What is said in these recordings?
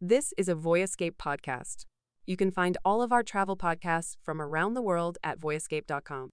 This is a Voyescape podcast. You can find all of our travel podcasts from around the world at voyescape.com.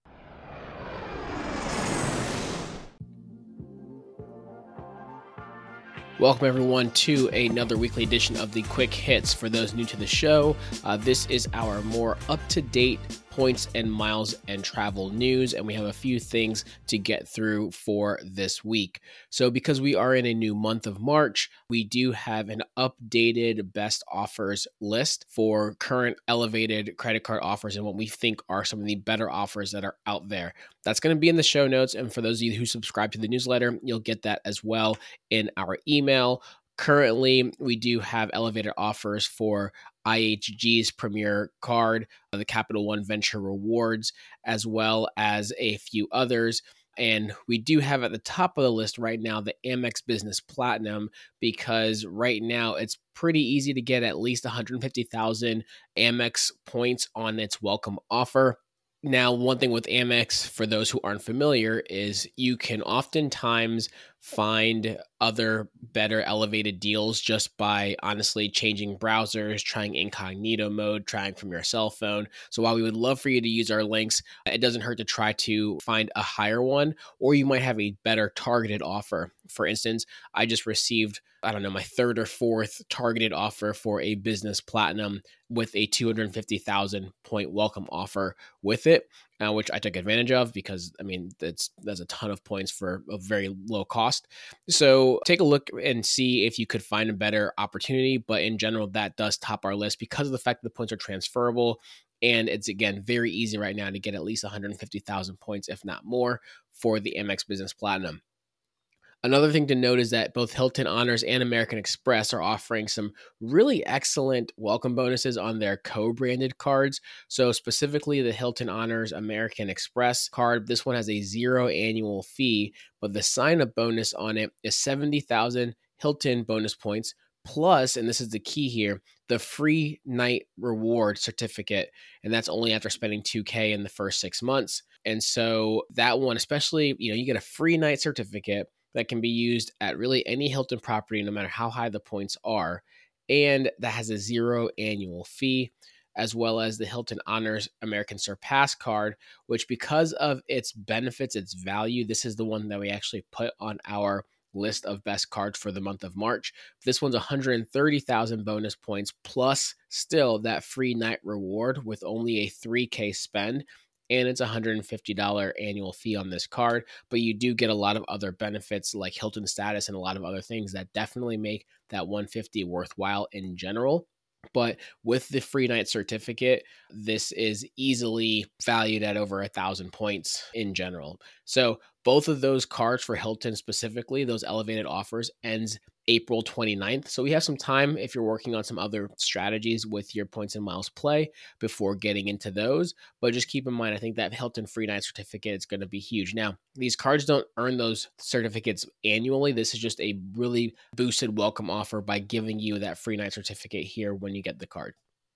Welcome, everyone, to another weekly edition of the Quick Hits. For those new to the show, this is our more up-to-date points and miles and travel news, and we have a few things to get through for this week. So because we are in a new month of March, we do have an updated best offers list for current elevated credit card offers and what we think are some of the better offers that are out there. That's going to be in the show notes, and for those of you who subscribe to the newsletter, you'll get that as well in our email. Currently, we do have elevated offers for IHG's Premier Card, the Capital One Venture Rewards, as well as a few others. And we do have at the top of the list right now the Amex Business Platinum, because right now it's pretty easy to get at least 150,000 Amex points on its welcome offer. Now, one thing with Amex, for those who aren't familiar, is you can oftentimes find other better elevated deals just by honestly changing browsers, trying incognito mode, trying from your cell phone. So while we would love for you to use our links, it doesn't hurt to try to find a higher one, or you might have a better targeted offer. For instance, I just received, my third or fourth targeted offer for a business platinum with a 250,000 point welcome offer with it, which I took advantage of because, that's a ton of points for a very low cost. So take a look and see if you could find a better opportunity. But in general, that does top our list because of the fact that the points are transferable. And it's, again, very easy right now to get at least 150,000 points, if not more, for the Amex Business Platinum. Another thing to note is that both Hilton Honors and American Express are offering some really excellent welcome bonuses on their co-branded cards. So specifically the Hilton Honors American Express card, this one has a 0 annual fee, but the sign-up bonus on it is 70,000 Hilton bonus points, plus, and this is the key here, the free night reward certificate. And that's only after spending $2,000 in the first 6 months. And so that one, especially, you get a free night certificate that can be used at really any Hilton property, no matter how high the points are. And that has a 0 annual fee, as well as the Hilton Honors American Surpass card, which because of its benefits, its value, this is the one that we actually put on our list of best cards for the month of March. This one's 130,000 bonus points, plus still that free night reward with only a $3,000 spend. And it's a $150 annual fee on this card, but you do get a lot of other benefits like Hilton status and a lot of other things that definitely make that $150 worthwhile in general. But with the free night certificate, this is easily valued at over 1,000 points in general. So both of those cards for Hilton specifically, those elevated offers, ends April 29th. So we have some time if you're working on some other strategies with your points and miles play before getting into those. But just keep in mind, I think that Hilton free night certificate is going to be huge. Now, these cards don't earn those certificates annually. This is just a really boosted welcome offer by giving you that free night certificate here when you get the card.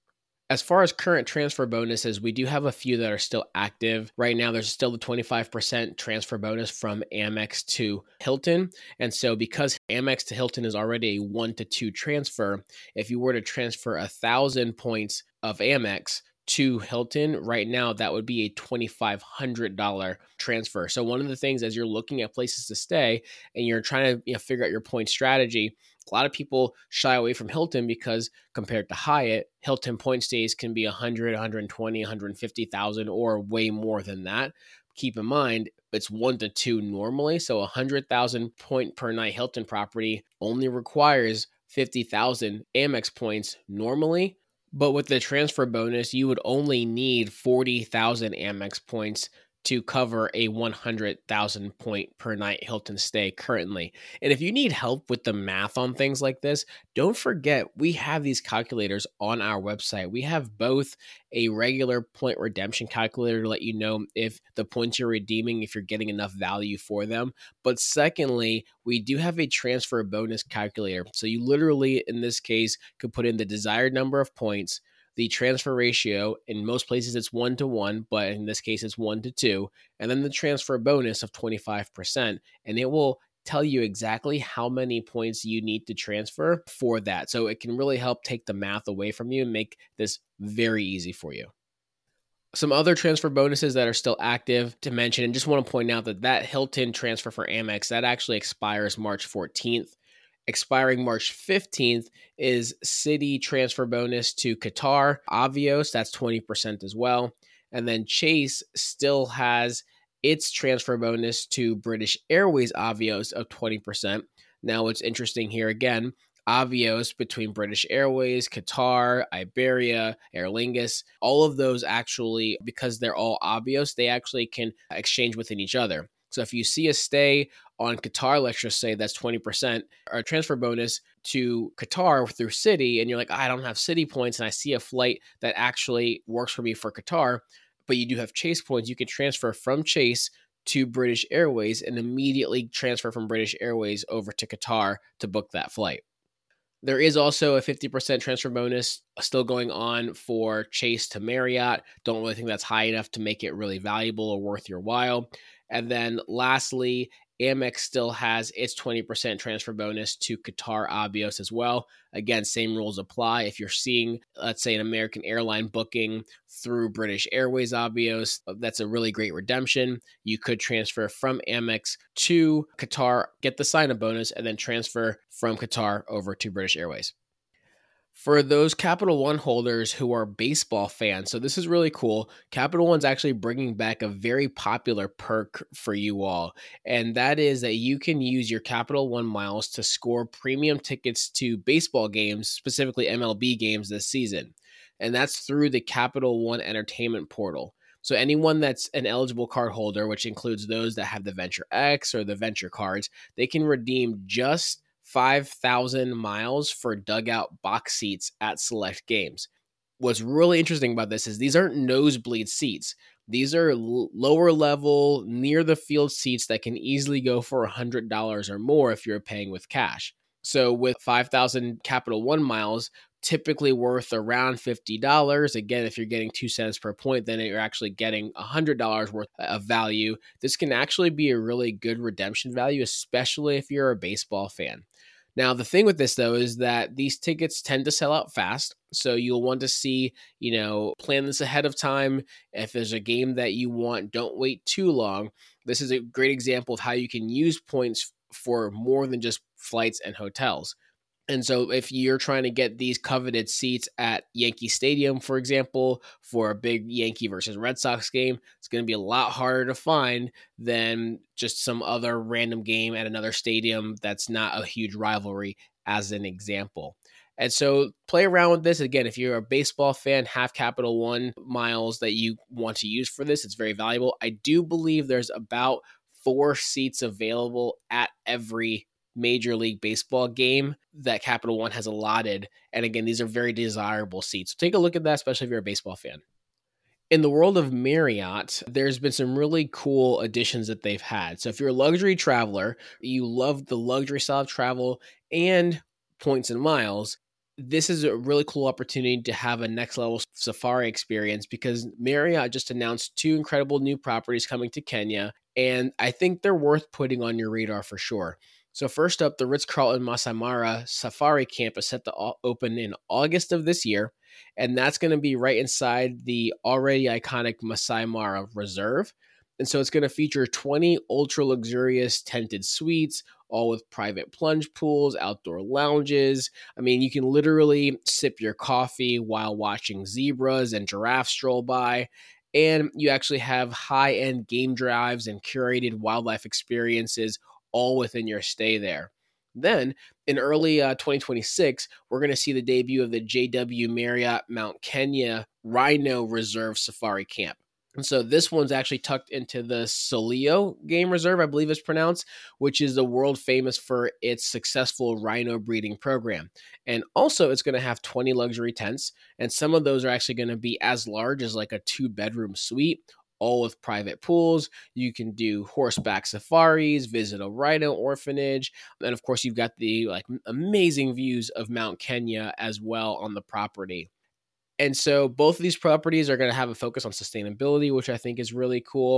As far as current transfer bonuses, we do have a few that are still active. Right now, there's still the 25% transfer bonus from Amex to Hilton. And so because Amex to Hilton is already a 1-to-2 transfer, if you were to transfer 1,000 points of Amex to Hilton right now, that would be a $2,500 transfer. So one of the things as you're looking at places to stay and you're trying to figure out your point strategy, a lot of people shy away from Hilton because compared to Hyatt, Hilton point stays can be 100, 120, 150,000 or way more than that. Keep in mind, it's 1-to-2 normally. So 100,000 point per night Hilton property only requires 50,000 Amex points normally. But with the transfer bonus, you would only need 40,000 Amex points to cover a 100,000 point per night Hilton stay currently. And if you need help with the math on things like this, don't forget we have these calculators on our website. We have both a regular point redemption calculator to let you know if the points you're redeeming, if you're getting enough value for them. But secondly, we do have a transfer bonus calculator. So you literally, in this case, could put in the desired number of points, the transfer ratio. In most places it's 1-to-1, but in this case it's 1-to-2, and then the transfer bonus of 25%, and it will tell you exactly how many points you need to transfer for that. So it can really help take the math away from you and make this very easy for you. Some other transfer bonuses that are still active to mention, and just want to point out that Hilton transfer for Amex, that actually expires March 14th. Expiring March 15th is Citi transfer bonus to Qatar Avios, that's 20% as well. And then Chase still has its transfer bonus to British Airways Avios of 20%. Now, what's interesting here again, Avios between British Airways, Qatar, Iberia, Aer Lingus, all of those actually, because they're all Avios, they actually can exchange within each other. So if you see a stay on Qatar, let's just say that's 20%, or a transfer bonus to Qatar through Citi, and you're like, I don't have Citi points, and I see a flight that actually works for me for Qatar, but you do have Chase points, you can transfer from Chase to British Airways and immediately transfer from British Airways over to Qatar to book that flight. There is also a 50% transfer bonus still going on for Chase to Marriott. Don't really think that's high enough to make it really valuable or worth your while. And then lastly, Amex still has its 20% transfer bonus to Qatar Avios as well. Again, same rules apply. If you're seeing, let's say, an American airline booking through British Airways Avios, that's a really great redemption. You could transfer from Amex to Qatar, get the sign-up bonus, and then transfer from Qatar over to British Airways. For those Capital One holders who are baseball fans, so this is really cool. Capital One's actually bringing back a very popular perk for you all, and that is that you can use your Capital One miles to score premium tickets to baseball games, specifically MLB games this season. And that's through the Capital One Entertainment portal. So anyone that's an eligible card holder, which includes those that have the Venture X or the Venture cards, they can redeem just 5,000 miles for dugout box seats at select games. What's really interesting about this is these aren't nosebleed seats. These are lower level, near the field seats that can easily go for $100 or more if you're paying with cash. So with 5,000 Capital One miles, typically worth around $50. Again, if you're getting 2 cents per point, then you're actually getting $100 worth of value. This can actually be a really good redemption value, especially if you're a baseball fan. Now, the thing with this, though, is that these tickets tend to sell out fast. So you'll want to see, plan this ahead of time. If there's a game that you want, don't wait too long. This is a great example of how you can use points for more than just flights and hotels. And so if you're trying to get these coveted seats at Yankee Stadium, for example, for a big Yankee versus Red Sox game, it's going to be a lot harder to find than just some other random game at another stadium that's not a huge rivalry, as an example. And so play around with this. Again, if you're a baseball fan, have Capital One miles that you want to use for this. It's very valuable. I do believe there's about 4 seats available at every Major League Baseball game that Capital One has allotted. And again, these are very desirable seats. So take a look at that, especially if you're a baseball fan. In the world of Marriott, there's been some really cool additions that they've had. So if you're a luxury traveler, you love the luxury style of travel and points and miles, this is a really cool opportunity to have a next level safari experience because Marriott just announced 2 incredible new properties coming to Kenya. And I think they're worth putting on your radar for sure. So first up, the Ritz-Carlton Masai Mara Safari Camp is set to open in August of this year, and that's going to be right inside the already iconic Masai Mara Reserve. And so it's going to feature 20 ultra-luxurious tented suites, all with private plunge pools, outdoor lounges. I mean, you can literally sip your coffee while watching zebras and giraffes stroll by. And you actually have high-end game drives and curated wildlife experiences all within your stay there. Then in early 2026, we're going to see the debut of the JW Marriott Mount Kenya Rhino Reserve Safari Camp. And so this one's actually tucked into the Solio Game Reserve, I believe it's pronounced, which is the world famous for its successful rhino breeding program. And also it's going to have 20 luxury tents, and some of those are actually going to be as large as like a 2-bedroom suite, all with private pools. You can do horseback safaris, visit a rhino orphanage, and of course you've got the amazing views of Mount Kenya as well on the property. And so both of these properties are going to have a focus on sustainability, which I think is really cool.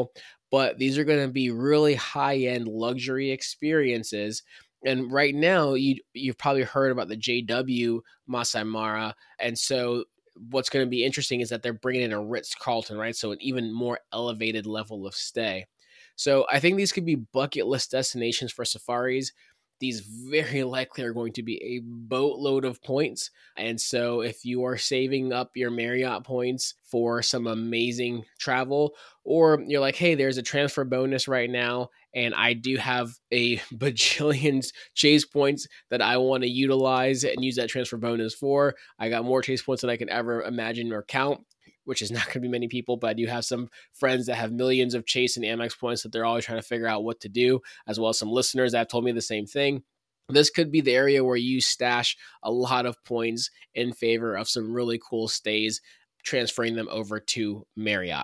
but these are going to be really high-end luxury experiences. And right now, you've probably heard about the JW Masai Mara. And so what's going to be interesting is that they're bringing in a Ritz-Carlton, right? So an even more elevated level of stay. So I think these could be bucket list destinations for safaris. These very likely are going to be a boatload of points. And so if you are saving up your Marriott points for some amazing travel, or you're like, hey, there's a transfer bonus right now, and I do have a bajillion Chase points that I want to utilize and use that transfer bonus for. I got more Chase points than I can ever imagine or count, which is not going to be many people, but I do have some friends that have millions of Chase and Amex points that they're always trying to figure out what to do, as well as some listeners that have told me the same thing. This could be the area where you stash a lot of points in favor of some really cool stays, transferring them over to Marriott.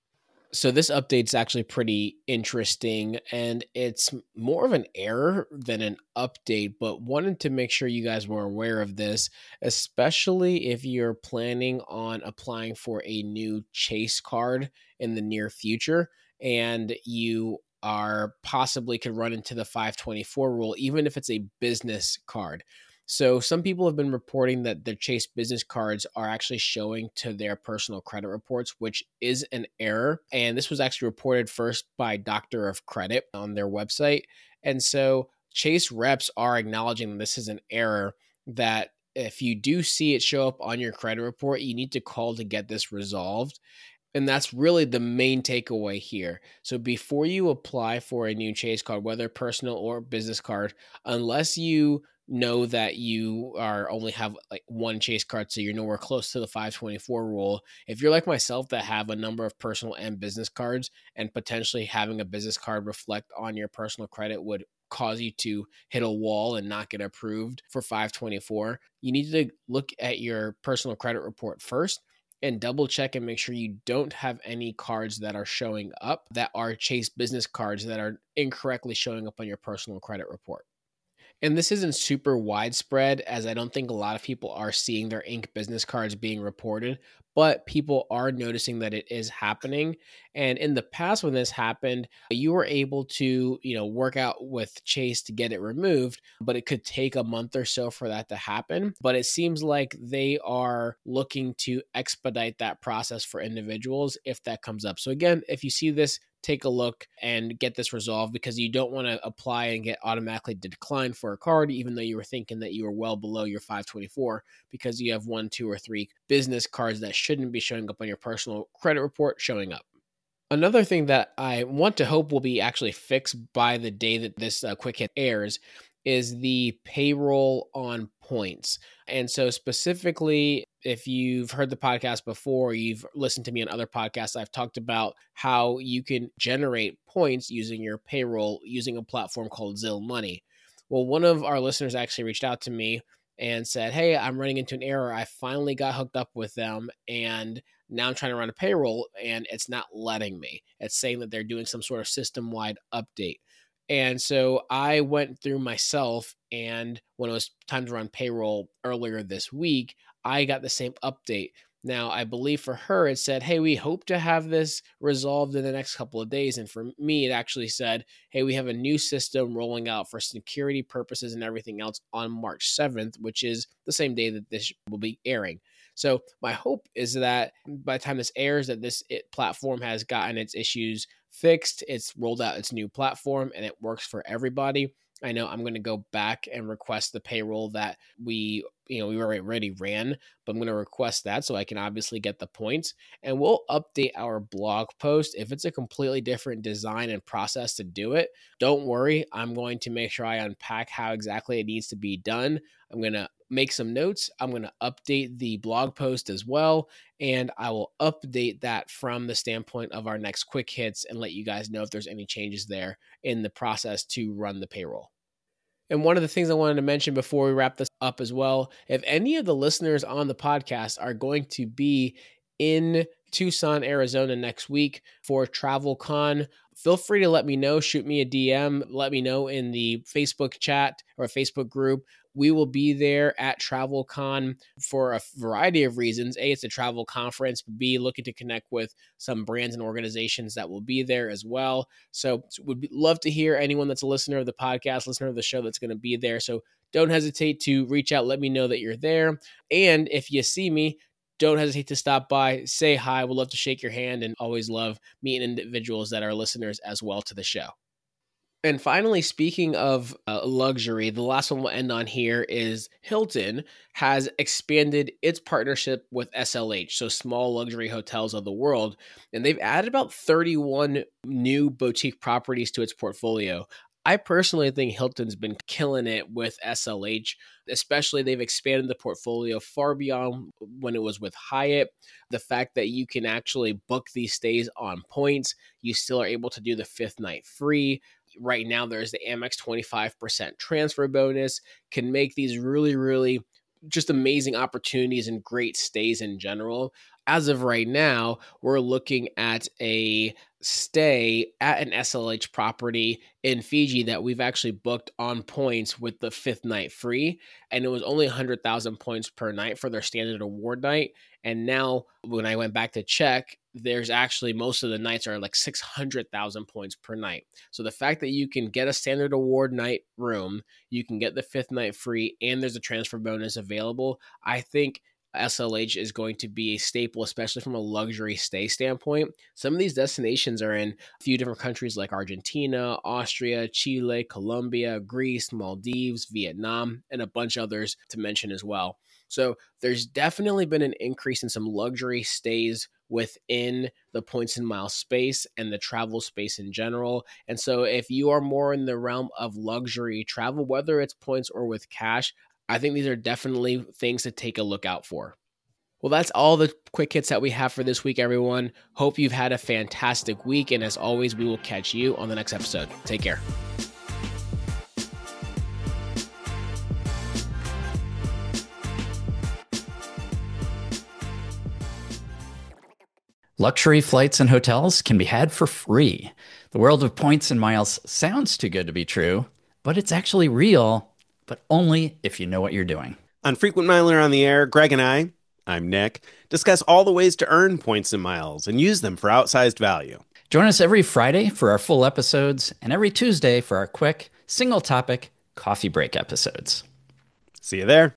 So this update's actually pretty interesting, and it's more of an error than an update, but wanted to make sure you guys were aware of this, especially if you're planning on applying for a new Chase card in the near future, and you are possibly could run into the 524 rule, even if it's a business card. So some people have been reporting that their Chase business cards are actually showing to their personal credit reports, which is an error. And this was actually reported first by Doctor of Credit on their website. And so Chase reps are acknowledging that this is an error, that if you do see it show up on your credit report, you need to call to get this resolved. And that's really the main takeaway here. So before you apply for a new Chase card, whether personal or business card, unless you know that you are only have like one Chase card, so you're nowhere close to the 524 rule. If you're like myself that have a number of personal and business cards, and potentially having a business card reflect on your personal credit would cause you to hit a wall and not get approved for 524, you need to look at your personal credit report first and double check and make sure you don't have any cards that are showing up that are Chase business cards that are incorrectly showing up on your personal credit report. And this isn't super widespread, as I don't think a lot of people are seeing their Inc. business cards being reported, but people are noticing that it is happening. And in the past, when this happened, you were able to, work out with Chase to get it removed, but it could take a month or so for that to happen. But it seems like they are looking to expedite that process for individuals if that comes up. So again, if you see this, take a look and get this resolved, because you don't want to apply and get automatically declined for a card, even though you were thinking that you were well below your 524, because you have 1, 2, or 3 business cards that shouldn't be showing up on your personal credit report showing up. Another thing that I want to hope will be actually fixed by the day that this quick hit airs is the payroll on points. And so specifically, if you've heard the podcast before, or you've listened to me on other podcasts, I've talked about how you can generate points using your payroll using a platform called Zill Money. Well, one of our listeners actually reached out to me and said, hey, I'm running into an error. I finally got hooked up with them, and now I'm trying to run a payroll and it's not letting me. It's saying that they're doing some sort of system-wide update. And so I went through myself, and when it was time to run payroll earlier this week, I got the same update. Now, I believe for her, it said, hey, we hope to have this resolved in the next couple of days. And for me, it actually said, hey, we have a new system rolling out for security purposes and everything else on March 7th, which is the same day that this will be airing. So my hope is that by the time this airs, that this platform has gotten its issues fixed, it's rolled out its new platform, and it works for everybody. I know I'm going to go back and request the payroll that we already ran, but I'm going to request that so I can obviously get the points, and we'll update our blog post. If it's a completely different design and process to do it, don't worry. I'm going to make sure I unpack how exactly it needs to be done. I'm going to make some notes. I'm going to update the blog post as well, and I will update that from the standpoint of our next quick hits and let you guys know if there's any changes there in the process to run the payroll. And one of the things I wanted to mention before we wrap this up as well, if any of the listeners on the podcast are going to be in Tucson, Arizona next week for TravelCon, feel free to let me know. Shoot me a DM. Let me know in the Facebook chat or Facebook group we will be there at TravelCon for a variety of reasons. A, it's a travel conference. B, looking to connect with some brands and organizations that will be there as well. So would love to hear anyone that's a listener of the podcast, listener of the show that's going to be there. So don't hesitate to reach out. Let me know that you're there. And if you see me, don't hesitate to stop by, say hi. We'd love to shake your hand and always love meeting individuals that are listeners as well to the show. And finally, speaking of luxury, the last one we'll end on here is Hilton has expanded its partnership with SLH, so Small Luxury Hotels of the World, and they've added about 31 new boutique properties to its portfolio. I personally think Hilton's been killing it with SLH, especially they've expanded the portfolio far beyond when it was with Hyatt. The fact that you can actually book these stays on points, you still are able to do the fifth night free. Right now, there's the Amex 25% transfer bonus, can make these really, really just amazing opportunities and great stays in general. As of right now, we're looking at a stay at an SLH property in Fiji that we've actually booked on points with the fifth night free. And it was only 100,000 points per night for their standard award night. And now when I went back to check, there's actually most of the nights are like 600,000 points per night. So the fact that you can get a standard award night room, you can get the fifth night free, and there's a transfer bonus available, I think SLH is going to be a staple, especially from a luxury stay standpoint. Some of these destinations are in a few different countries like Argentina, Austria, Chile, Colombia, Greece, Maldives, Vietnam, and a bunch of others to mention as well. So there's definitely been an increase in some luxury stays within the points and miles space and the travel space in general. And so if you are more in the realm of luxury travel, whether it's points or with cash, I think these are definitely things to take a look out for. Well, that's all the quick hits that we have for this week, everyone. Hope you've had a fantastic week. And as always, we will catch you on the next episode. Take care. Luxury flights and hotels can be had for free. The world of points and miles sounds too good to be true, but it's actually real, but only if you know what you're doing. On Frequent Miler on the Air, Greg and I'm Nick, discuss all the ways to earn points and miles and use them for outsized value. Join us every Friday for our full episodes and every Tuesday for our quick, single-topic coffee break episodes. See you there.